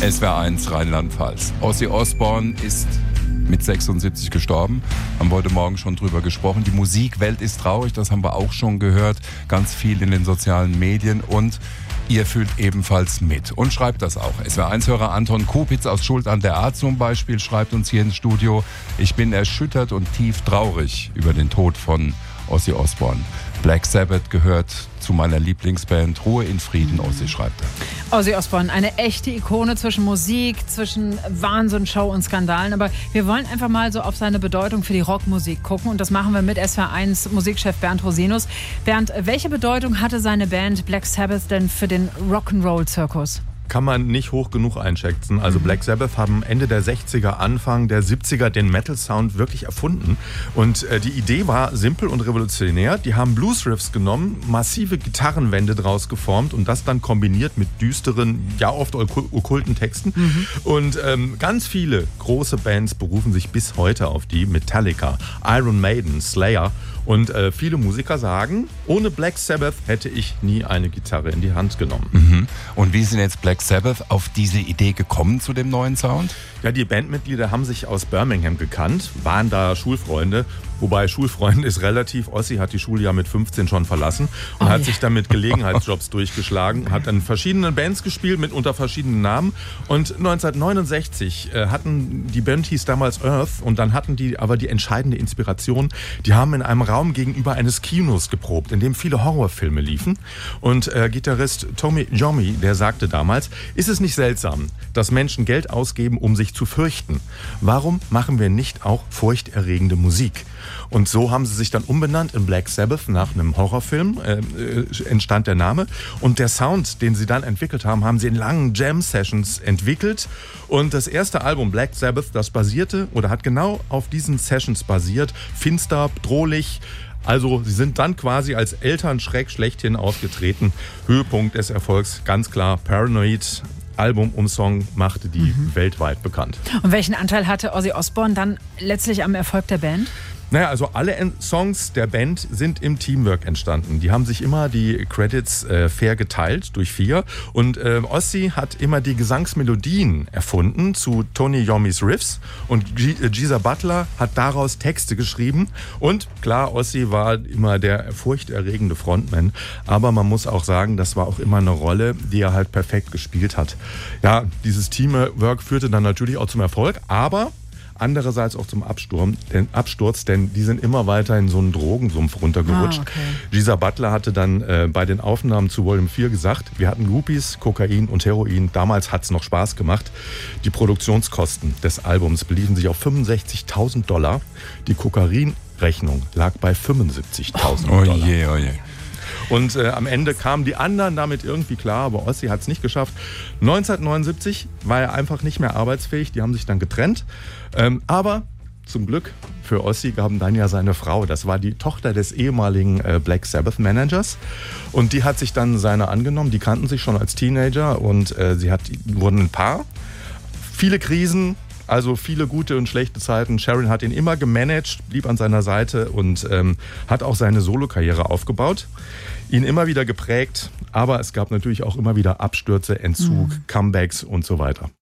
SWR1 Rheinland-Pfalz. Ozzy Osbourne ist mit 76 gestorben. Haben wir heute Morgen schon drüber gesprochen. Die Musikwelt ist traurig, das haben wir auch schon gehört. Ganz viel in den sozialen Medien und ihr fühlt ebenfalls mit und schreibt das auch. SWR1-Hörer Anton Kopitz aus Schuld an der A zum Beispiel schreibt uns hier ins Studio: Ich bin erschüttert und tief traurig über den Tod von Ozzy Osbourne. Black Sabbath gehört zu meiner Lieblingsband. Ruhe in Frieden, Ozzy, schreibt er. Ozzy Osbourne, eine echte Ikone zwischen Musik, zwischen Wahnsinn, Show und Skandalen. Aber wir wollen einfach mal so auf seine Bedeutung für die Rockmusik gucken. Und das machen wir mit SWR1 Musikchef Bernd Rosinus. Bernd, welche Bedeutung hatte seine Band Black Sabbath denn für den Rock'n'Roll-Zirkus? Kann man nicht hoch genug einschätzen. Also Black Sabbath haben Ende der 60er, Anfang der 70er den Metal-Sound wirklich erfunden. Und die Idee war simpel und revolutionär. Die haben Blues-Riffs genommen, massive Gitarrenwände draus geformt und das dann kombiniert mit düsteren, ja oft okkulten Texten. Und ganz viele große Bands berufen sich bis heute auf die. Metallica, Iron Maiden, Slayer. Und viele Musiker sagen, ohne Black Sabbath hätte ich nie eine Gitarre in die Hand genommen. Und wie sind jetzt Black Sabbath auf diese Idee gekommen zu dem neuen Sound? Ja, die Bandmitglieder haben sich aus Birmingham gekannt, waren da Schulfreunde. Wobei Schulfreunde ist relativ. Ozzy hat die Schule ja mit 15 schon verlassen und hat sich dann mit Gelegenheitsjobs durchgeschlagen, hat in verschiedenen Bands gespielt, unter verschiedenen Namen. Und 1969 hatten die Band hieß damals Earth und dann hatten die aber die entscheidende Inspiration. Die haben in einem Raum gegenüber eines Kinos geprobt, in dem viele Horrorfilme liefen. Und Gitarrist Tommy Iommi, der sagte damals: Ist es nicht seltsam, dass Menschen Geld ausgeben, um sich zu fürchten? Warum machen wir nicht auch furchterregende Musik? Und so haben sie sich dann umbenannt in Black Sabbath nach einem Horrorfilm, entstand der Name. Und der Sound, den sie dann entwickelt haben, haben sie in langen Jam-Sessions entwickelt. Und das erste Album Black Sabbath, das basierte oder hat genau auf diesen Sessions basiert. Finster, bedrohlich. Also sie sind dann quasi als Elternschreck schlechthin aufgetreten. Höhepunkt des Erfolgs, ganz klar, Paranoid. Album und Song machte die weltweit bekannt. Und welchen Anteil hatte Ozzy Osbourne dann letztlich am Erfolg der Band? Naja, also alle Songs der Band sind im Teamwork entstanden. Die haben sich immer die Credits fair geteilt durch 4. Und Ozzy hat immer die Gesangsmelodien erfunden zu Tony Iommis Riffs. Und Geezer Butler hat daraus Texte geschrieben. Und klar, Ozzy war immer der furchterregende Frontman. Aber man muss auch sagen, das war auch immer eine Rolle, die er halt perfekt gespielt hat. Ja, dieses Teamwork führte dann natürlich auch zum Erfolg. Aber andererseits auch zum Absturz, denn die sind immer weiter in so einen Drogensumpf runtergerutscht. Geezer Butler hatte dann bei den Aufnahmen zu Volume 4 gesagt, wir hatten Groupies, Kokain und Heroin. Damals hat es noch Spaß gemacht. Die Produktionskosten des Albums beliefen sich auf $65.000. Die Kokainrechnung lag bei $75.000. Oh je, oh je. Und am Ende kamen die anderen damit irgendwie klar, aber Ozzy hat es nicht geschafft. 1979 war er einfach nicht mehr arbeitsfähig, die haben sich dann getrennt. Aber zum Glück für Ozzy gaben dann ja seine Frau, das war die Tochter des ehemaligen Black Sabbath Managers. Und die hat sich dann seiner angenommen, die kannten sich schon als Teenager und wurden ein Paar. Viele Krisen. Also viele gute und schlechte Zeiten. Sharon hat ihn immer gemanagt, blieb an seiner Seite und hat auch seine Solokarriere aufgebaut. Ihn immer wieder geprägt, aber es gab natürlich auch immer wieder Abstürze, Entzug, Comebacks und so weiter.